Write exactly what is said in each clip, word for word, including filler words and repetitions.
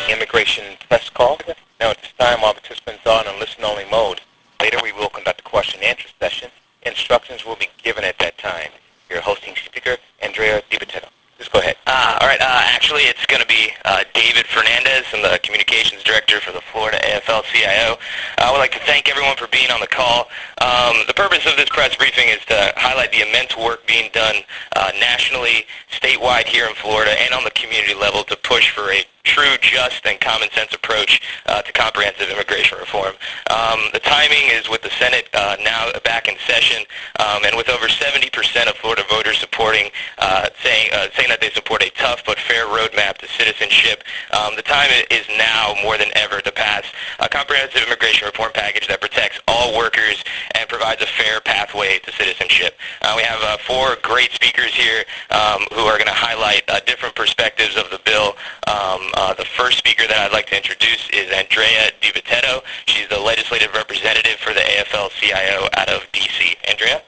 Immigration Press Call. Now at this time, all participants are on a listen-only mode. Later, we will conduct a question-and-answer session. Instructions will be given at that time. Your hosting speaker, Andrea DiBattista. Please go ahead. Uh, all right. Uh, actually, it's going to be uh, David Fernandez. I'm the Communications Director for the Florida A F L C I O. Uh, I would like to thank everyone for being on the call. Um, the purpose of this press briefing is to highlight the immense work being done uh, nationally, statewide here in Florida, and on the community level to push for a true, just, and common sense approach uh, to comprehensive immigration reform. Um, the timing is with the Senate uh, now back in session, um, and with over seventy percent of Florida voters supporting, uh, saying, uh, saying that they support a tough but fair roadmap to citizenship. Um, the time is now more than ever to pass a comprehensive immigration reform package that protects all workers and provides a fair pathway to citizenship. Uh, we have uh, four great speakers here um, who are going to highlight uh, different perspectives of the bill. Um, uh, the first speaker that I'd like to introduce is Andrea DiBattista. She's the legislative representative for the A F L C I O out of D C. Andrea?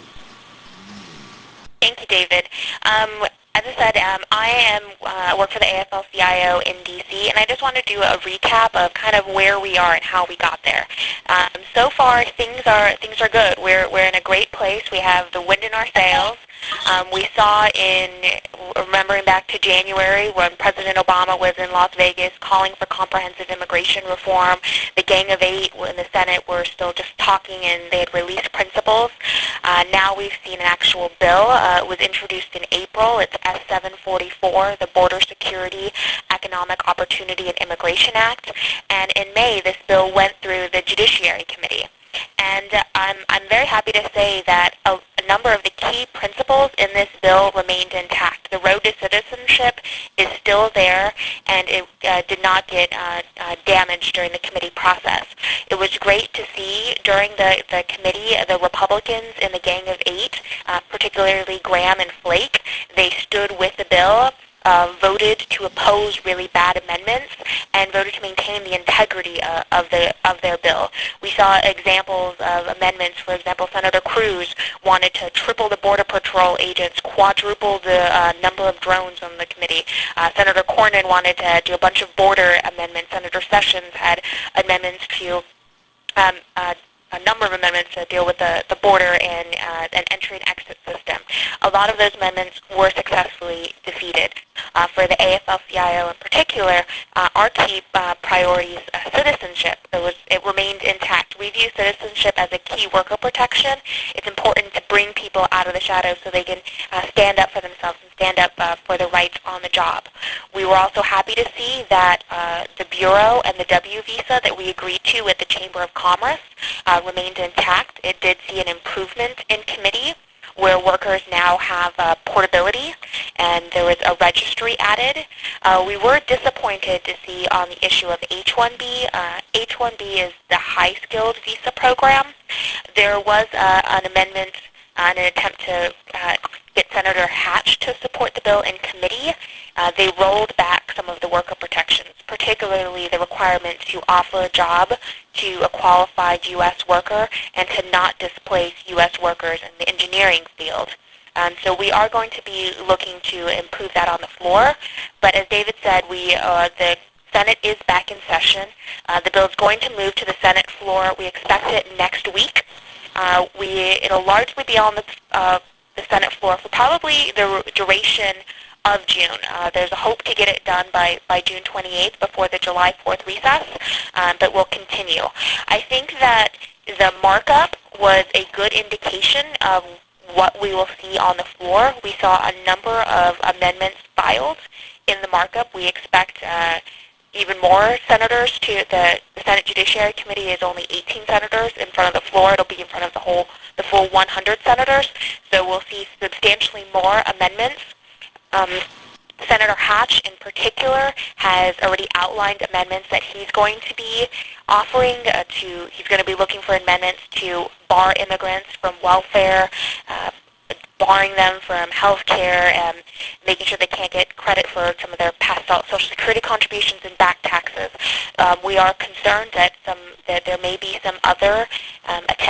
Thank you, David. Um, As I said, um, I am uh, work for the A F L C I O in D C, and I just want to do a recap of kind of where we are and how we got there. Um, so far, things are things are good. We're we're in a great place. We have the wind in our sails. Um, we saw in remembering back to January when President Obama was in Las Vegas calling for comprehensive immigration reform. The Gang of Eight in the Senate were still just talking, and they had released principles. Uh, now we've seen an actual bill. Uh, it was introduced in April. It's S seven forty-four, the Border Security, Economic Opportunity, and Immigration Act. And in May, this bill went through the Judiciary Committee. And uh, I'm, I'm very happy to say that a, a number of the key principles in this bill remained intact. The road to citizenship is still there, and it uh, did not get uh, uh, damaged during the committee process. It was great to see during the, the committee, the Republicans in the Gang of Eight, uh, particularly Graham and Flake, they stood with the bill, Uh, voted to oppose really bad amendments, and voted to maintain the integrity uh, of the of their bill. We saw examples of amendments. For example, Senator Cruz wanted to triple the Border Patrol agents, quadruple the uh, number of drones on the committee. Uh, Senator Cornyn wanted to do a bunch of border amendments. Senator Sessions had amendments to um, uh, a number of amendments to deal with the, the border and uh, an entry and exit system. A lot of those amendments were successfully defeated. Uh, for the A F L C I O in particular, uh, our key uh, priorities, uh, citizenship, it, was, it remained intact. We view citizenship as a key worker protection. It's important to bring people out of the shadows so they can uh, stand up for themselves and stand up uh, for their rights on the job. We were also happy to see that uh, the Bureau and the W visa that we agreed to with the Chamber of Commerce uh, remained intact. It did see an improvement in committee where workers now have uh, portability, and there was a registry added. Uh, we were disappointed to see on the issue of H one B. Uh, H one B is the high-skilled visa program. There was uh, an amendment, uh, an attempt to uh, get Senator Hatch to support the bill in committee. Uh, they rolled back some of the worker protections, particularly the requirement to offer a job to a qualified U S worker and to not displace U S workers in the engineering field. Um, so we are going to be looking to improve that on the floor. But as David said, we uh, the Senate is back in session. Uh, the bill is going to move to the Senate floor. We expect it next week. Uh, we it'll largely be on the uh, the Senate floor for probably the duration of June. Uh, there's a hope to get it done by, by June twenty-eighth before the July fourth recess, um, but we'll continue. I think that the markup was a good indication of what we will see on the floor. We saw a number of amendments filed in the markup. We expect uh, even more senators to the, the Senate Judiciary Committee is only eighteen senators. In front of the floor, it'll be in front of the whole the full one hundred senators. So we'll see substantially more amendments. Um, Senator Hatch, in particular, has already outlined amendments that he's going to be offering uh, to. He's going to be looking for amendments to bar immigrants from welfare, uh, barring them from health care, and making sure they can't get credit for some of their past Social Security contributions and back taxes. Um, we are concerned that some that there may be some other um, attempts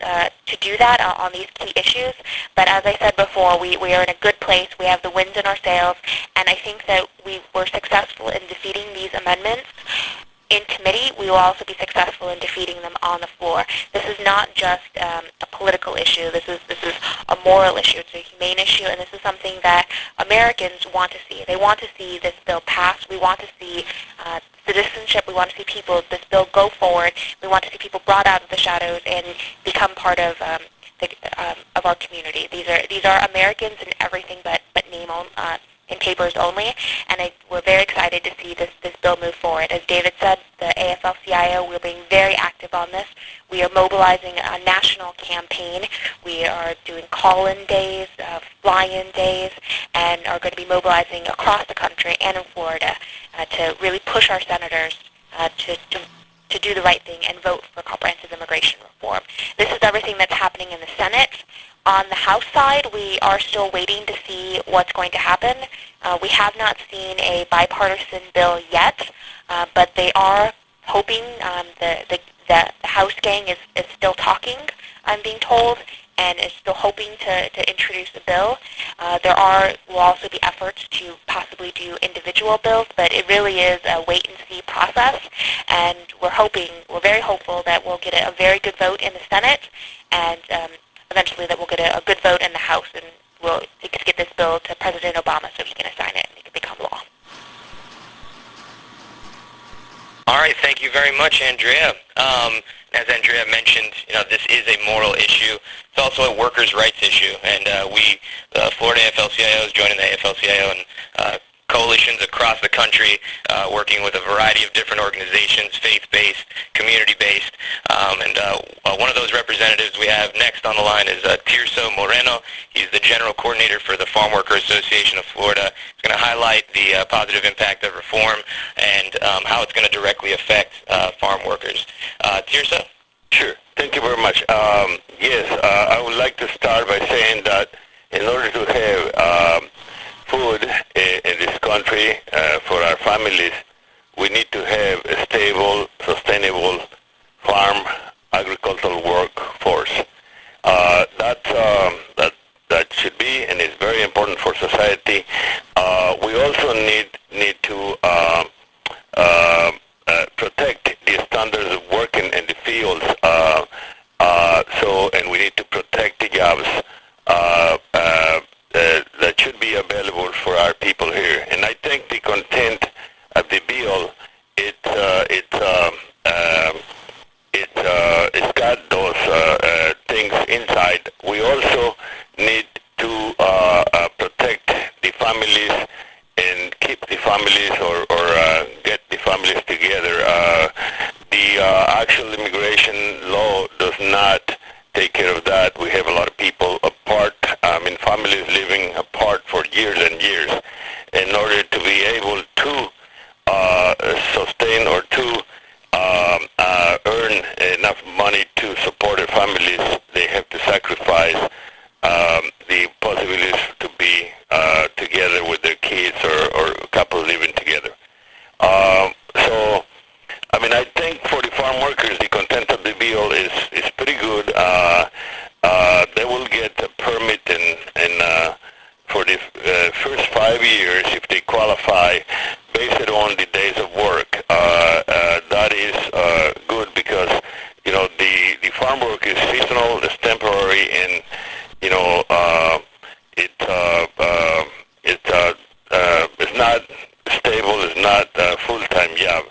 uh, to do that uh, on these key issues. But as I said before, we, we are in a good place. We have the winds in our sails, and I think that we were successful in defeating these amendments in committee. We will also be successful in defeating them on the floor. This is not just um, a political issue. This is this is a moral issue. It's a humane issue, and this is something that Americans want to see. They want to see this bill pass. We want to see uh, citizenship. We want to see people, this bill go forward. We want to see people brought out of the shadows and become part of um, the, um, of our community. These are these are Americans in everything but but name on. Uh, in papers only, and I, we're very excited to see this, this bill move forward. As David said, the A F L C I O, we're being very active on this. We are mobilizing a national campaign. We are doing call-in days, uh, fly-in days, and are going to be mobilizing across the country and in Florida uh, to really push our senators uh, to, to to do the right thing and vote for comprehensive immigration reform. This is everything that's happening in the Senate. On the House side, we are still waiting to see what's going to happen. Uh, we have not seen a bipartisan bill yet, uh, but they are hoping. Um, the, the, the House gang is, is still talking, I'm being told, and is still hoping to, to introduce a bill. Uh, there are will also be efforts to possibly do individual bills, but it really is a wait-and-see process, and we're hoping, we're very hopeful that we'll get a, a very good vote in the Senate, and um, eventually that we'll get a, a good vote in the House, and we'll get this bill to President Obama so he can assign it and it can become law. All right, thank you very much, Andrea. Um, as Andrea mentioned, you know, this is a moral issue. It's also a workers' rights issue, and uh, we, the Florida A F L C I O, is joining the A F L C I O and uh, coalitions across the country, uh, working with a variety of different organizations, faith-based, community-based, um, and uh, uh, one of those representatives we have next on the line is uh, Tirso Moreno. He's the General Coordinator for the Farm Worker Association of Florida. He's going to highlight the uh, positive impact of reform and um, how it's going to directly affect uh, farm workers. Uh, Tirso? Sure. Thank you very much. Um, yes, uh, I would like to start by saying that in order to have um, food in, in this country uh, for our families, we need to have a stable, sustainable farm agricultural workforce. Uh, that, um, that, that should be and is very important for society. Uh, we also need, need to uh, uh, uh, protect the standards of working in the fields. Uh, uh, so, and we need to protect the jobs uh, uh, uh, that should be available for our people here. And I think the content of the bill, it uh, it um, uh, it uh, it's got those uh, uh, things inside. We also need to uh, uh, protect the families and keep the families or, or uh, get the families together. Uh, the uh, actual immigration law does not take care of that. We have a lot of people apart, I mean families living apart for years and years. In order to be able to uh, sustain or to um, uh, earn enough money to support their families, they have to sacrifice um, the possibilities to be uh, together with their kids or, or couples living together. Um, so, I mean, I think for the farm workers, the content of the bill is, is pretty good. Uh, uh, they will get a permit in, in, uh, for the uh, first five years if they qualify based on the days of work. Uh, uh, that is uh, good because, you know, the, the farm work is seasonal, it's temporary, and, you know, uh, it, uh, uh, it, uh, uh, it's not stable, it's not a full-time job.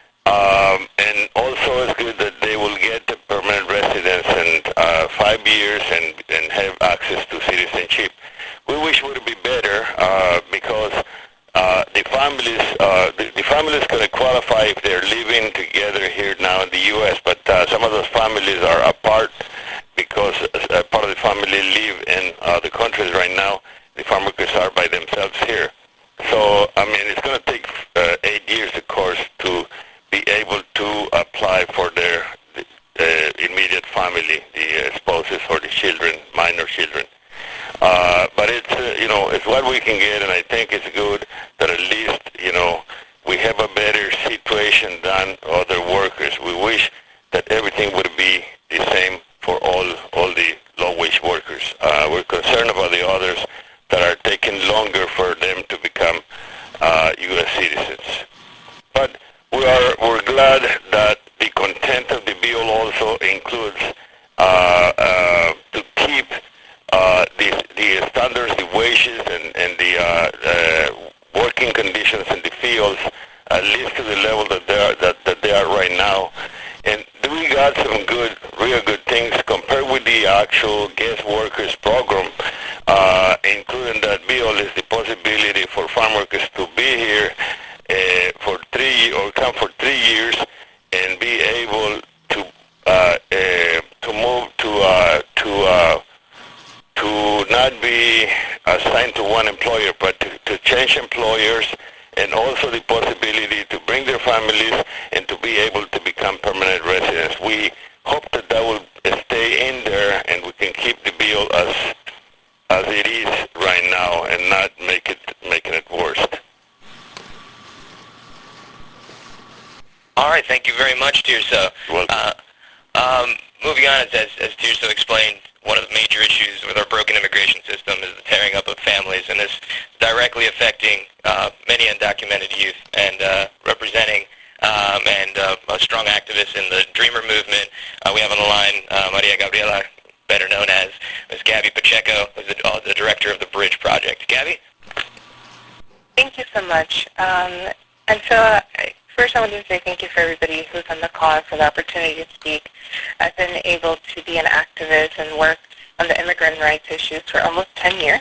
Um, and also it's good that they will get a permanent residence in uh, five years and, and have access to citizenship. We wish it would be better uh, because uh, the families uh, the, the families going to qualify if they're living together here now in the U S, but uh, some of those families are apart because uh, part of the family live in other countries right now. The farm workers are by themselves here. So, I mean, it's going to take uh, eight years, of course, to be able to apply for their uh, immediate family, the uh, spouses or the children, minor children. Uh, but it's, uh, you know, it's what we can get, and I think it's good that at least, you know, we have a better situation than other workers. We wish that everything would be the same for all are we're glad that the content of the bill also includes uh, uh, to keep uh, the the standards, the wages, and and the uh, uh, working conditions in the fields at least to the level that they are that, that they are right now. And we got some good, real good things compared with the actual guest workers program, uh, including that bill is the possibility for farm workers to be here uh, for three or come for three years and be able to uh, uh, to move to uh, to uh, to not be assigned to one employer, but to, to change employers, and also the possibility to bring their families and to be able to become permanent residents. We hope that that will stay in there and we can keep the bill as as it is right now and not make it making it worse. All right, thank you very much, Tirso. Uh, um, moving on, as, as Tirso explained, one of the major issues with our broken immigration system is the tearing up of families, and this is directly affecting uh, many undocumented youth. And uh, representing um, and uh, a strong activist in the Dreamer movement, uh, we have on the line uh, Maria Gabriela, better known as Miz Gabby Pacheco, who's the, uh, the director of the Bridge Project. Gabby? Thank you so much. Um, and so, uh, first I want to say thank you for everybody who's on the call and for the opportunity to speak. I've been able to be an activist and work on the immigrant rights issues for almost ten years.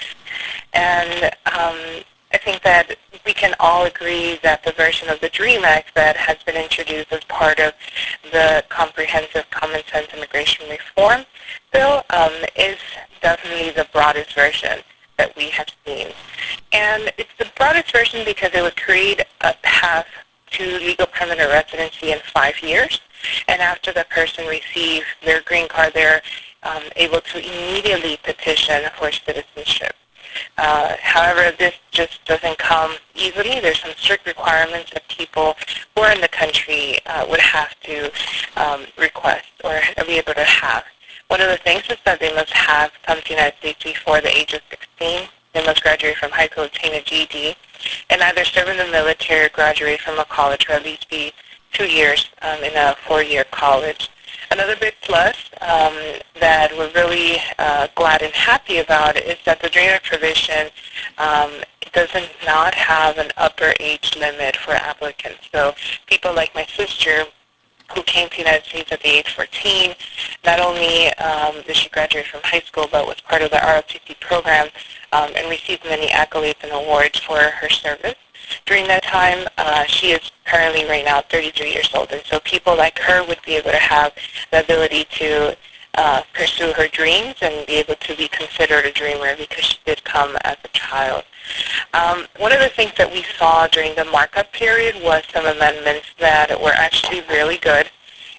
And um, I think that we can all agree that the version of the DREAM Act that has been introduced as part of the Comprehensive Common Sense Immigration Reform Bill um, is definitely the broadest version that we have seen. And it's the broadest version because it would create a path to legal permanent residency in five years. And after the person receives their green card, they're um, able to immediately petition for citizenship. Uh, however, this just doesn't come easily. There's some strict requirements that people who are in the country uh, would have to um, request or be able to have. One of the things is that they must have come to the United States before the age of sixteen. They must graduate from high school, obtain a G E D, and either serve in the military or graduate from a college, or at least be two years um, in a four-year college. Another big plus um, that we're really uh, glad and happy about is that the DREAM Act provision um, does not have an upper age limit for applicants. So people like my sister, who came to the United States at the age fourteen, not only um, did she graduate from high school, but was part of the R O T C program um, and received many accolades and awards for her service. During that time, uh, she is currently right now thirty-three years old, and so people like her would be able to have the ability to uh, pursue her dreams and be able to be considered a dreamer because she did come as a child. Um, one of the things that we saw during the markup period was some amendments that were actually really good,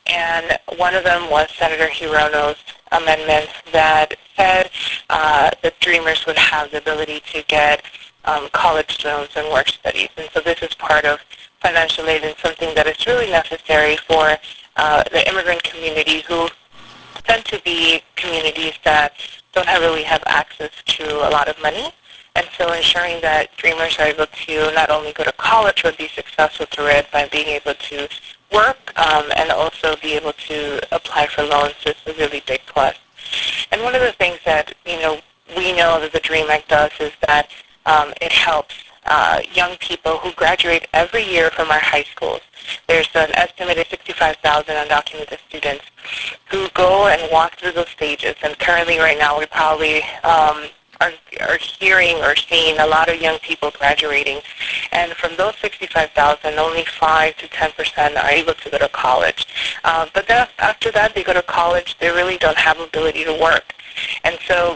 and one of them was Senator Hirono's amendment that said uh, that dreamers would have the ability to get um, college loans and work studies. And so this is part of financial aid and something that is really necessary for uh, the immigrant community, who tend to be communities that don't have really have access to a lot of money. And so ensuring that dreamers are able to not only go to college but be successful through it by being able to work um, and also be able to apply for loans is a really big plus. And one of the things that, you know, we know that the DREAM Act does is that um, it helps uh, young people who graduate every year from our high schools. There's an estimated sixty-five thousand undocumented students who go and walk through those stages. And currently right now we probably um, are, are hearing or seeing a lot of young people graduating. And from those sixty-five thousand, only five to ten percent are able to go to college. Uh, but then after that, they go to college, they really don't have ability to work. And so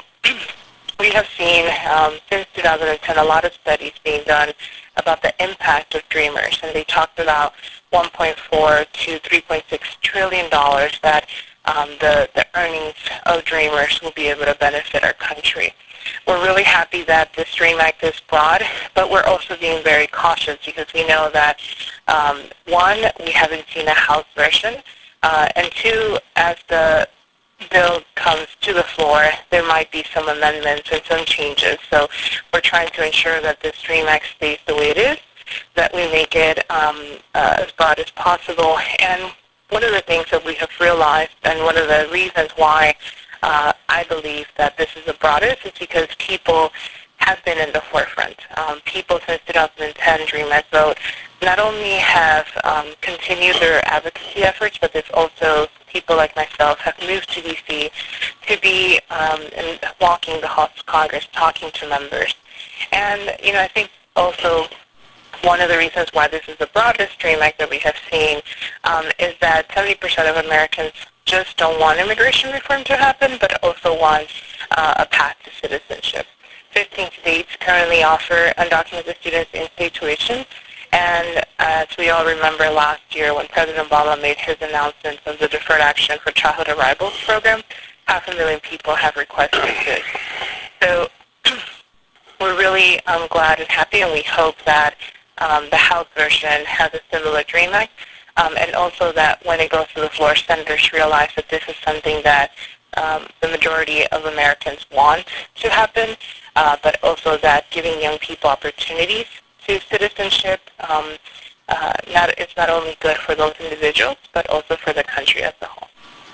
we have seen um, since two thousand ten a lot of studies being done about the impact of dreamers. And they talked about one point four to three point six trillion dollars that um, the, the earnings of dreamers will be able to benefit our country. We're really happy that this DREAM Act is broad, but we're also being very cautious because we know that, um, one, we haven't seen a House version, uh, and two, as the bill comes to the floor, there might be some amendments and some changes. So we're trying to ensure that this DREAM Act stays the way it is, that we make it um, uh, as broad as possible. And one of the things that we have realized, and one of the reasons why uh, I believe that this is the broadest, is because people have been in the forefront. Um, people since two thousand ten, Dream as Vote, not only have um, continued their advocacy efforts, but there's also people like myself have moved to D C to be um, and walking the halls of Congress, talking to members. And, you know, I think also one of the reasons why this is the broadest DREAM Act that we have seen um, is that seventy percent of Americans just don't want immigration reform to happen, but also want uh, a path to citizenship. fifteen states currently offer undocumented students in-state tuition, and as we all remember last year when President Obama made his announcement of the Deferred Action for Childhood Arrivals program, half a million people have requested this. So we're really um, glad and happy, and we hope that um, the House version has a similar DREAM Act, um, and also that when it goes to the floor, senators realize that this is something that um, the majority of Americans want to happen, uh, but also that giving young people opportunities to citizenship, um, uh, not, it's not only good for those individuals, but also for the country as a whole.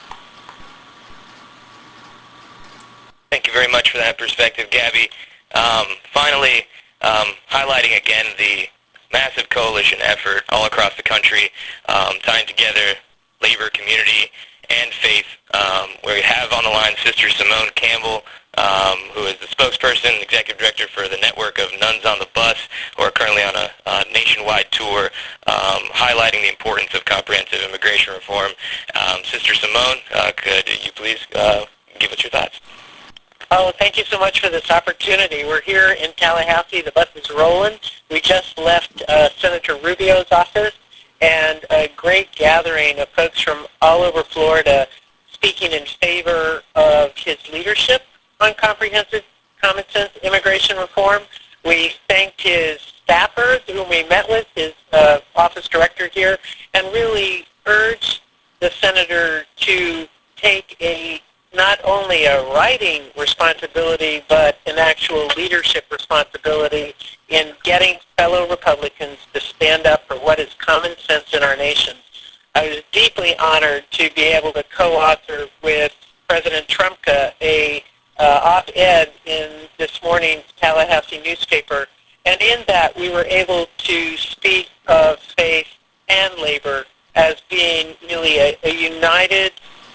Thank you very much for that perspective, Gabby. Um, finally, um, highlighting again the massive coalition effort all across the country, um, tying together labor, community, and faith, um, where we have on the line Sister Simone Campbell, um, who is the spokesperson, executive director for the network of Nuns on the Bus, who are currently on a, a nationwide tour, um, highlighting the importance of comprehensive immigration reform. Um, Sister Simone, uh, could you please uh, give us your thoughts? Oh, thank you so much for this opportunity. We're here in Tallahassee. The bus is rolling. We just left uh, Senator Rubio's office, and a great gathering of folks from all over Florida speaking in favor of his leadership on comprehensive common sense immigration reform. We thanked his staffers whom we met with, his uh, office director here, and really urged the senator to take a not only a writing responsibility, but an actual leadership responsibility in getting fellow Republicans to stand up for what is common sense in our nation. I was deeply honored to be able to co-author with President Trumka a uh, op-ed in this morning's Tallahassee newspaper, and in that we were able to speak of faith and labor as being really a, a united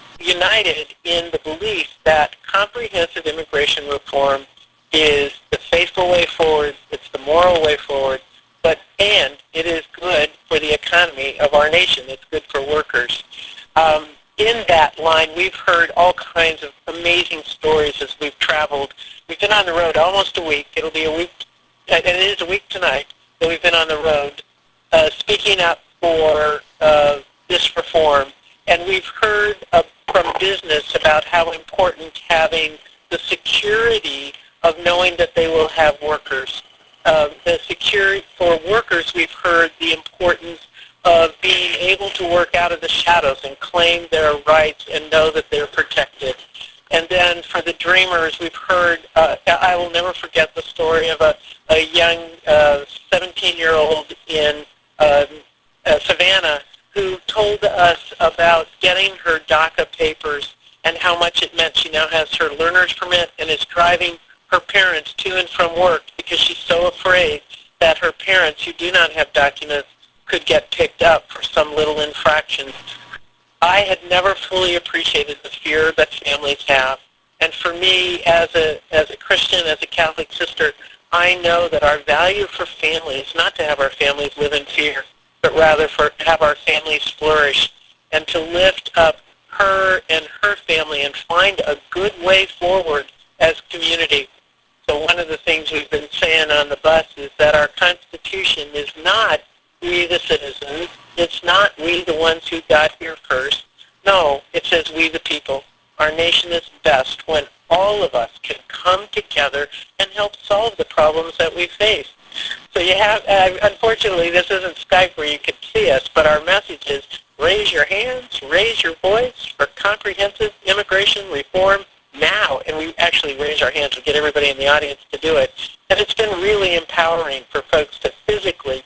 united in the belief that comprehensive immigration reform is the faithful way forward, it's the moral way forward, but and it is good for the economy of our nation. It's good for workers. Um, in that line, we've heard all kinds of amazing stories as we've traveled. We've been on the road almost a week. It'll be a week, and it is a week tonight that we've been on the road uh, speaking up for uh, this reform. And we've heard uh, from business about how important having the security of knowing that they will have workers. Uh, the security for workers, we've heard the importance of being able to work out of the shadows and claim their rights and know that they're protected. And then for the dreamers, we've heard, uh, I will never forget the story of a, a young uh, seventeen-year-old in uh, uh, Savannah who told us about getting her DACA papers and how much it meant. She now has her learner's permit and is driving her parents to and from work because she's so afraid that her parents who do not have documents could get picked up for some little infraction. I had never fully appreciated the fear that families have. And for me, as a, as a Christian, as a Catholic sister, I know that our value for family is not to have our families live in fear, but rather for have our families flourish and to lift up her and her family and find a good way forward as community. So one of the things we've been saying on the bus is that our Constitution is not we the citizens. It's not we the ones who got here first. No, it says we the people. Our nation is best when all of us can come together and help solve the problems that we face. So you have, uh, unfortunately, this isn't Skype where you can see us, but our message is raise your hands, raise your voice for comprehensive immigration reform now. And we actually raise our hands. We get everybody in the audience to do it. And it's been really empowering for folks to physically put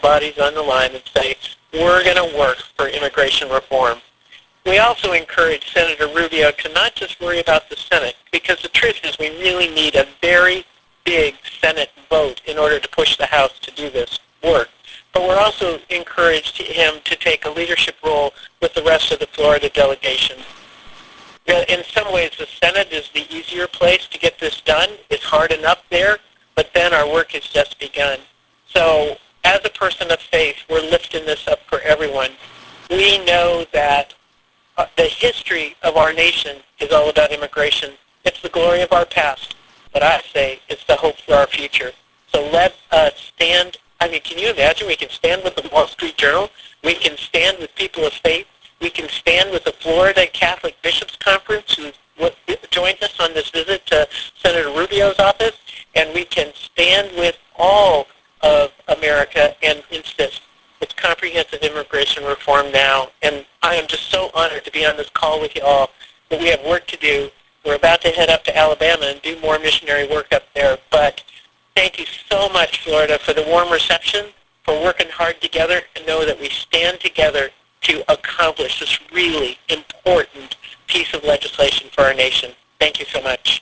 bodies on the line and say, we're going to work for immigration reform. We also encourage Senator Rubio to not just worry about the Senate, because the truth is we really need a very big Senate vote in order to push the House to do this work. But we're also encouraged him to take a leadership role with the rest of the Florida delegation. In some ways, the Senate is the easier place to get this done. It's hard enough there, but then our work has just begun. So as a person of faith, we're lifting this up for everyone. We know that uh, the history of our nation is all about immigration. It's the glory of our past, but I say it's the hope for our future. So let us stand. I mean, can you imagine? We can stand with the Wall Street Journal. We can stand with people of faith. We can stand with the Florida Catholic Bishops Conference, who joined us on this visit to Senator Rubio's office, and we can stand with all of America and insist it's comprehensive immigration reform now. And I am just so honored to be on this call with you all, but we have work to do. We're about to head up to Alabama and do more missionary work up there, but thank you so much, Florida, for the warm reception, for working hard together, and know that we stand together to accomplish this really important piece of legislation for our nation. Thank you so much.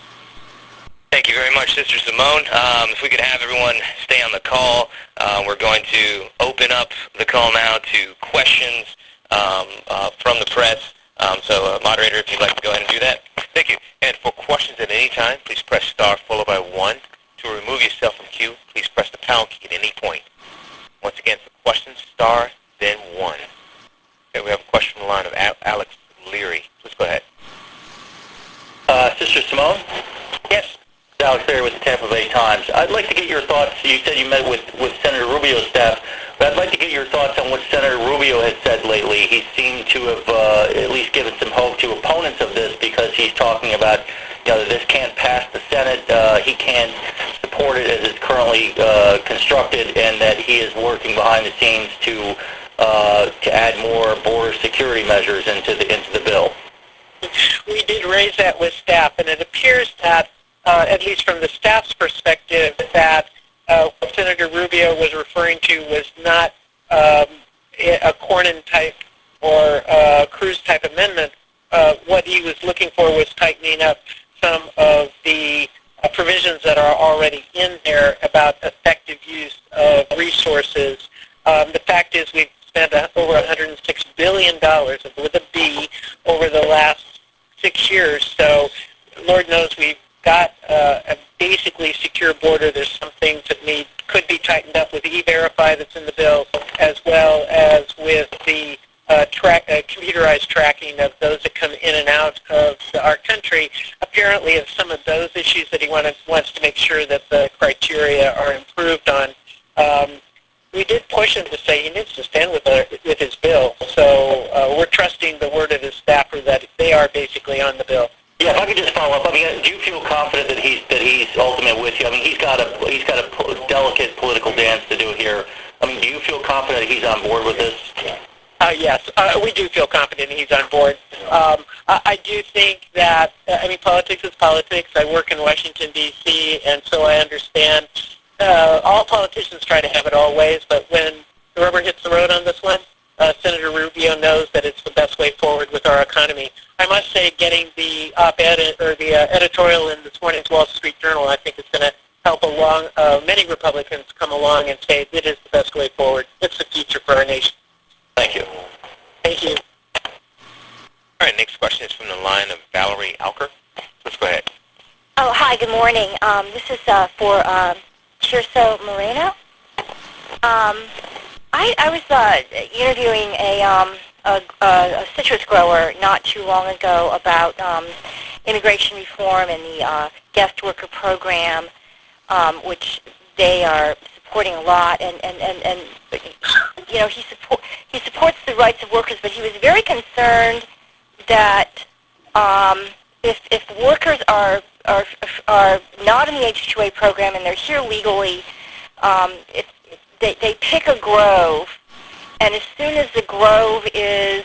Thank you very much, Sister Simone. Um, if we could have everyone stay on the call, uh, we're going to open up the call now to questions um, uh, from the press. Um, so, uh, moderator, if you'd like to go ahead and do that. Thank you. And for questions at any time, please press star followed by one. To remove yourself from queue, please press the pound key at any point. Once again, for questions, star, then one. Okay, we have a question from the line of Alex Leary. Please go ahead. Uh, Sister Simone? Yes. Alex Leary with the Tampa Bay Times. I'd like to get your thoughts. You said you met with, with Senator Rubio's staff, but I'd like to get your thoughts on what Senator Rubio has said lately. He seemed to have uh, at least given some hope to opponents of this, because he's talking about, you know, that this can't pass the Senate. Uh, he can't support it as it's currently uh, constructed, and that he is working behind the scenes to uh, to add more border security measures into the into the bill. We did raise that with staff, and it appears that, uh, at least from the staff's perspective, that uh, what Senator Rubio was referring to was not um, a Cornyn type or uh, Cruz type amendment. Uh, what he was looking for was tightening up some of the uh, provisions that are already in there about effective use of resources. Um, the fact is we've spent uh, over one hundred six billion dollars with a B over the last six years. So Lord knows we've got uh, a basically secure border. There's some things that need could be tightened up with E-Verify that's in the bill, as well as with the uh, track, uh, computerized tracking of those that come in and out of the, our country. Apparently, it's some of those issues that he wanted, wants to make sure that the criteria are improved on. Um, we did push him to say he needs to stand with, our, with his bill, so uh, we're trusting the word of his staffer that they are basically on the bill. Yeah, if I could just follow up. I mean, do you feel confident that he's that he's ultimately with you? I mean, he's got a he's got a delicate political dance to do here. I mean, do you feel confident that he's on board with this? Uh, yes, uh, we do feel confident he's on board. Um, I, I do think that, uh, I mean, politics is politics. I work in Washington, D C, and so I understand uh, all politicians try to have it all ways, but when the rubber hits the road on this one, uh, Senator Rubio knows that it's the best way forward with our economy. I must say, getting the op-ed or the uh, editorial in this morning's Wall Street Journal, I think it's going to help along uh, many Republicans come along and say it is the best way forward. It's the future for our nation. Thank you. Thank you. All right, next question is from the line of Valerie Alker. Please go ahead. Oh, hi, good morning. Um, this is uh, for uh, Tirso Moreno. Um, I, I was uh, interviewing a, um, a, a citrus grower not too long ago about um, immigration reform and the uh, guest worker program, um, which they are supporting a lot. And, and, and, and you know, he, support, he supports the rights of workers, but he was very concerned that um, if, if workers are, are, are not in the H two A program and they're here legally, um, if, They, they pick a grove, and as soon as the grove is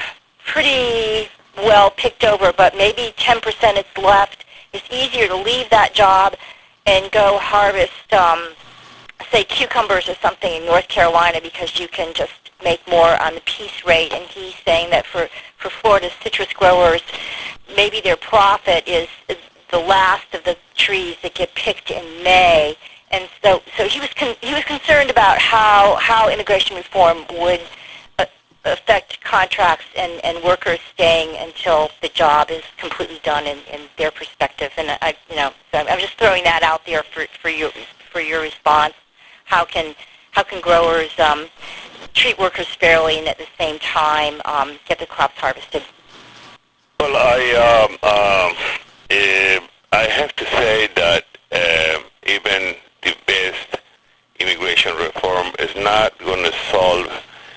pretty well picked over, but maybe ten percent is left, it's easier to leave that job and go harvest um, say, cucumbers or something in North Carolina because you can just make more on the piece rate. And he's saying that for, for Florida's citrus growers, maybe their profit is the last of the trees that get picked in May. And so, so he was con- he was concerned about how, how immigration reform would uh, affect contracts and, and workers staying until the job is completely done in, in their perspective. And I, you know, so I'm just throwing that out there for, for you for your response. How can how can growers um, treat workers fairly and at the same time um, get the crops harvested? Well, I um, um, uh, I have to say that uh, even the best immigration reform is not going to solve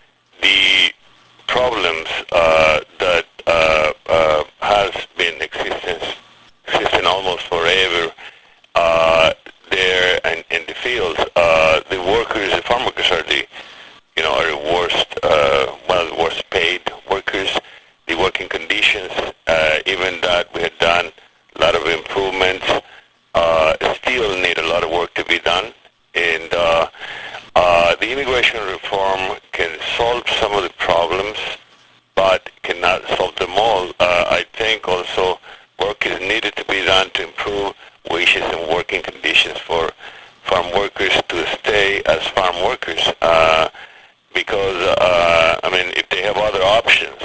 the problems uh, that uh, uh, has been existence, existing almost forever uh, there and in the fields. Uh, the workers, the farm workers are the, you know, are the worst, uh, one of the worst paid workers. The working conditions, uh, even that we had done a lot of improvements, uh, still need a lot of work to be done. And uh, uh, the immigration reform can solve some of the problems, but cannot solve them all. Uh, I think also work is needed to be done to improve wages and working conditions for farm workers to stay as farm workers. Uh, because, uh, I mean, if they have other options,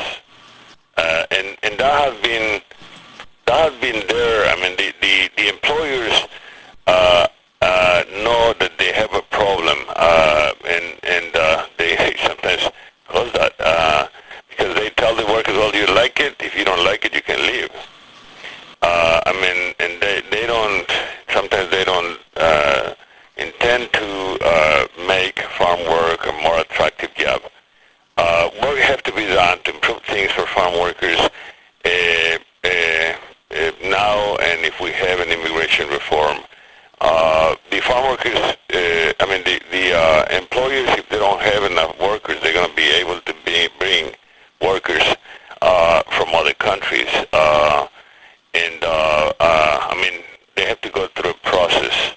uh, and, and that has been that has been there. I mean, the, the, the employers uh, uh, know that they have a problem, uh, and, and uh, they sometimes cause that, uh, because they tell the workers, well, you like it, if you don't like it, you can leave. Uh, I mean, and they, they don't, sometimes they don't uh, intend to uh, make farm work a more attractive job. Uh, work has to be done to improve things for farm workers uh, uh, uh, now, and if we have an immigration reform. Uh, the farm workers, uh, I mean, the, the uh, employers, if they don't have enough workers, they're going to be able to be, bring workers uh, from other countries. Uh, and, uh, uh, I mean, they have to go through a process.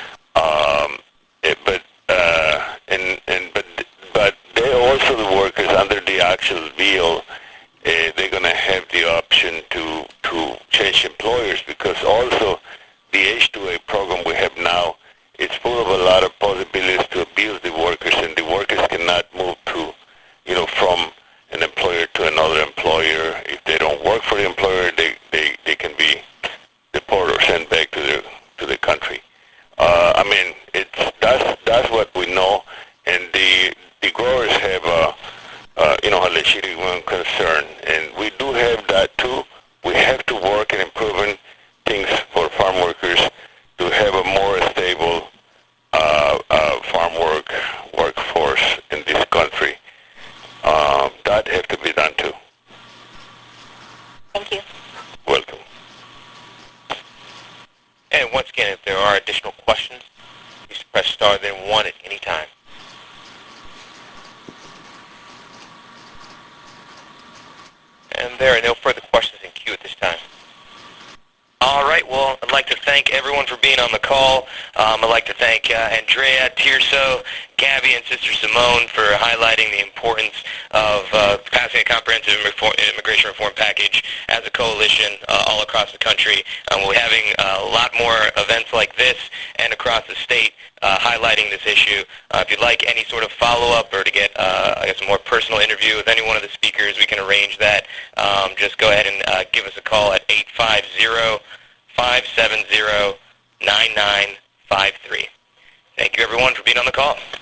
Um, it, but, uh, and, and, but, but they're also the workers under the actual bill. Uh, they're going to have the option to, to change employers, because also the H two A program we have now, it's full of a lot of possibilities to abuse the workers, and the workers cannot move to, you know, from an employer to another employer. If they don't work for the employer, they, they, they can be deported or sent back to the to the country. Uh, I mean, it's that's that's what we know, and the the growers have a uh, you know a legitimate concern, and we do have that too. We have to work in improving things for farm workers to have a more stable uh, uh, farm work workforce in this country. Uh, that has to be done too. Thank you. Welcome. And once again, if there are additional questions, please press star then one at any time. And there are no further questions in queue at this time. All right, well, I'd like to thank everyone for being on the call. Um, I'd like to thank uh, Andrea, Tirso, Gabby, and Sister Simone for highlighting the importance of uh, passing a comprehensive reform, immigration reform package as a coalition uh, all across the country. Um, we'll be having uh, a lot more events like this and across the state uh, highlighting this issue. Uh, if you'd like any sort of follow-up or to get, uh, I guess, a more personal interview with any one of the speakers, we can arrange that. Um, just go ahead and uh, give us a call at eight five zero, five seven zero, nine nine five three. Thank you, everyone, for being on the call.